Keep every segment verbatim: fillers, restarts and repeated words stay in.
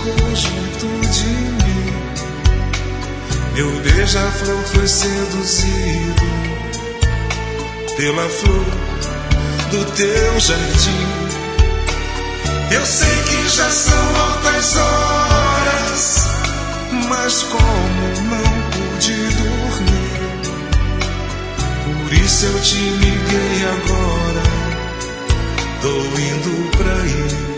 chegou junto de mim. Meu beija-flor foi seduzido pela flor do teu jardim. Eu sei que já são altas horas, mas como não pude dormir, por isso eu te liguei agora. Tô indo pra aí.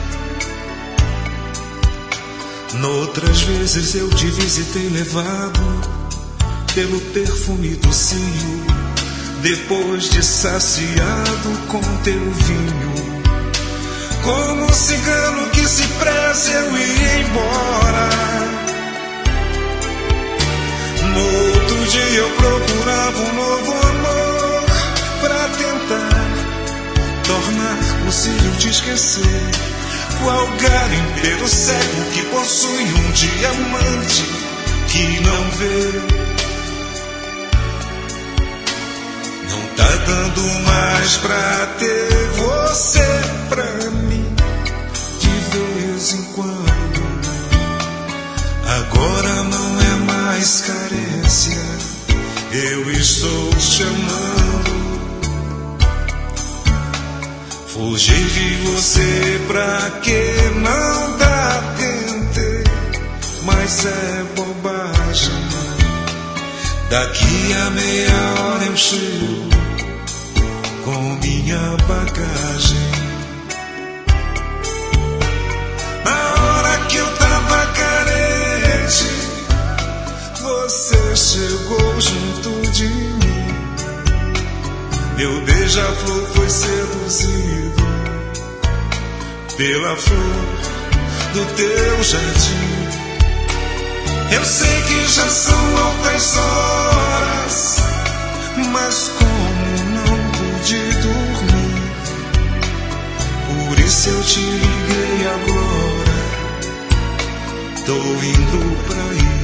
Noutras vezes eu te visitei levado pelo perfume do cio, depois de saciado com teu vinho. Como um cigano que se preze eu ia embora. No outro dia eu procurava um novo amor pra tentar tornar possível te esquecer. Qual garimpeiro cego que possui um diamante que não vê? Não tá dando mais pra ter você pra mim de vez em quando. Agora não é mais carência, eu estou te amando. Fugir de você pra que não dá, tentei, mas é bobagem. Daqui a meia hora eu chego com minha bagagem. Na hora que eu tava carente, você chegou junto de mim. Meu beija-flor foi seduzido pela flor do teu jardim. Eu sei que já são altas horas, mas como não pude dormir, por isso eu te liguei agora. Tô indo pra aí.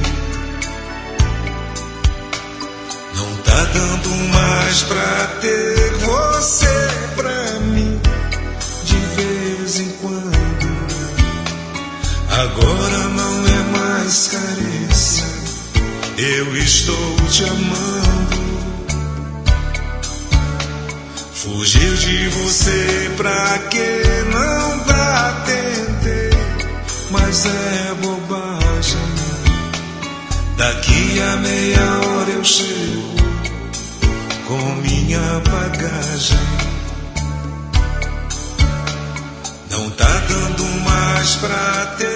Não tá dando mais pra ter você pra mim de vez em quando. Agora não é mais carência, eu estou te amando. Fugir de você pra que não dá, tentei, mas é bobagem. Daqui a meia hora eu chego com minha bagagem. Não tá dando mais pra ter